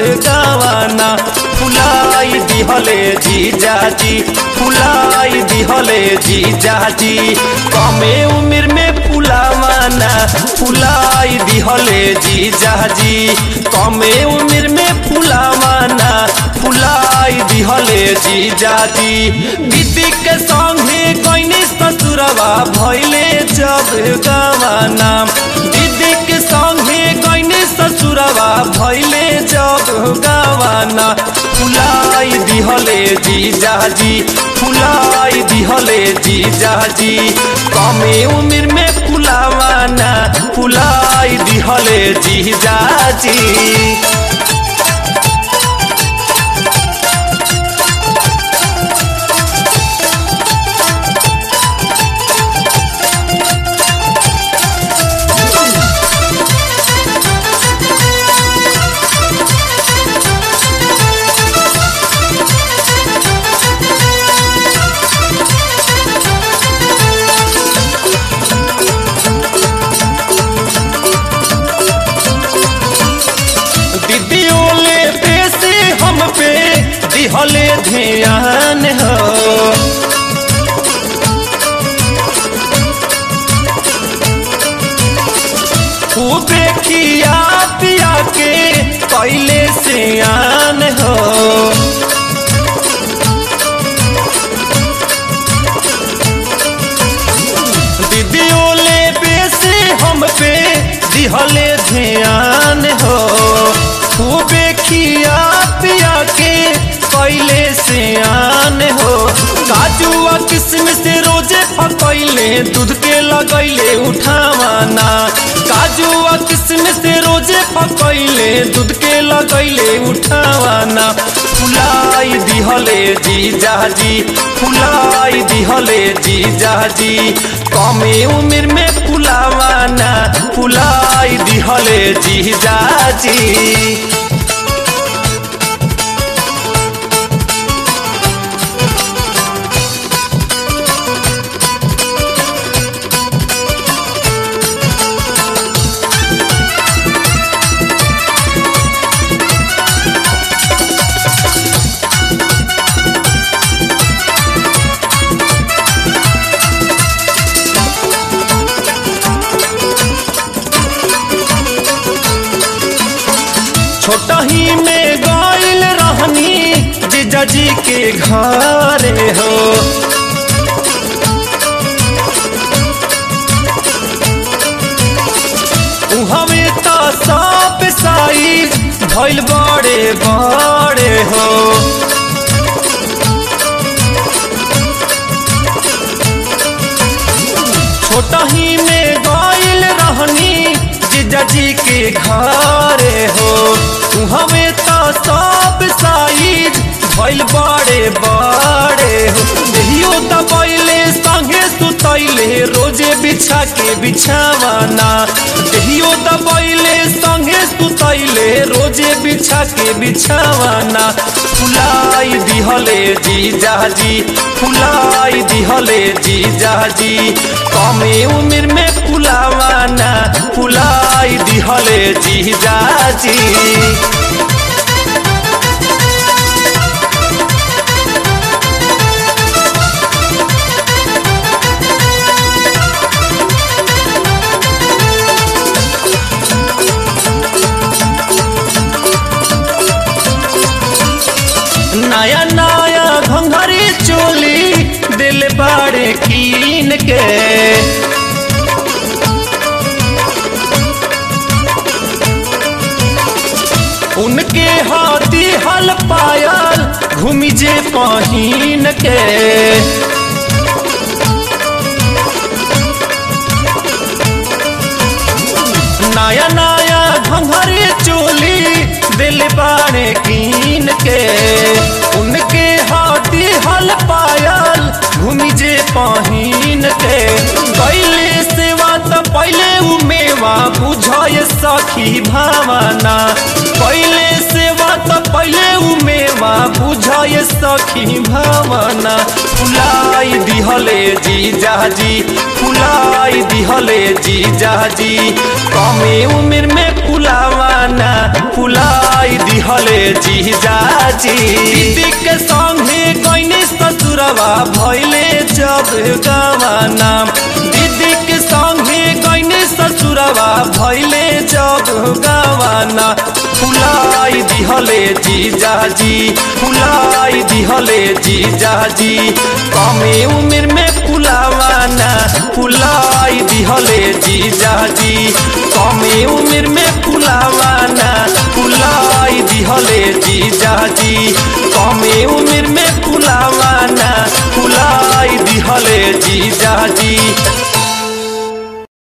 गावाना फुलाई दिहले जीजाजी फुलाई दिहले जीजाजी कमे उम्र में फुलावाना फुलाई दिहले जीजाजी कमे उम्र में फुलावाना फुलाई दिहले जीजाजी दीदी के संगे कइनी ससुरवा भइले जब गावाना दीदी के संगे कइनी ससुरवा भइले जब गावाना फुलाई दिहले जीजाजी फुलाई दिहले जीजाजी कमे उम्र में फुलावाना फुलाई दिहले जीजाजी। दिहले ध्यान हो खूबे खिया पिया के पहले से आन हो दीदी ओले बेसे हम पे दिहले ध्यान हो खूबे खिया पिया के पहले से आन हो काजुआ किस्म से रोजे पकैले दूध के लगैले उठावाना काजुआ किस्म से रोजे पकैले दूध के लगैले उठावाना फुलाई दिहले जीजाजी फुलाई दिहले जीजाजी कमे उम्र में फुलावाना फुलाई दिहले जीजाजी। छोटा ही में गइल रहनी जीजाजी के घरे हो उहवे तो सब साइज भइल बड़े बड़े हो छोटा ही में गइल रहनी जीजाजी के घरे हो हमें तो सब साइज भइल बड़े बड़े हो देहियो दबैले संगे सुतैले रोजे बिछा के बिछावाना देहियो दबैले संगे सुतैले रोजे बिछा के बिछावाना फुलाई दिहले जीजाजी फुलाई दिहले जीजाजी कमे उम्र में फुलावाना फुलाई दिहले जीजाजी। नया नया घंघरी चोली दिल बाड़े कीन के उनके हाथी हल पायल घूमी जे पहिन के नया नया घंघरी चोली दिल बाड़े कीन के उनके हाथी हल पायल घूमी जे पहिन के पहले सेवा तो पहले उमेवा बुझय सखी भावना पहले सेवा तो पहले उमेवा बुझाए सखी भावना फुलाई दिहले जीजाजी फुलाई दिहले जीजाजी कमे उम्र में फुलावाना फुलाई दिहले जीजाजी दीदी के संगे कइनी ससुरवा भइले जब गवाना दीदी के संगे कइनी ससुरवा भइले जब गवाना फुलाई दिहले जीजाजी फुलाई दिहले जीजाजी कमे उम्र में फुलावाना फुलाई दिहले जीजाजी कमे उम्र में फुलावाना फुलाई दिहले जीजाजी कमे उम्र में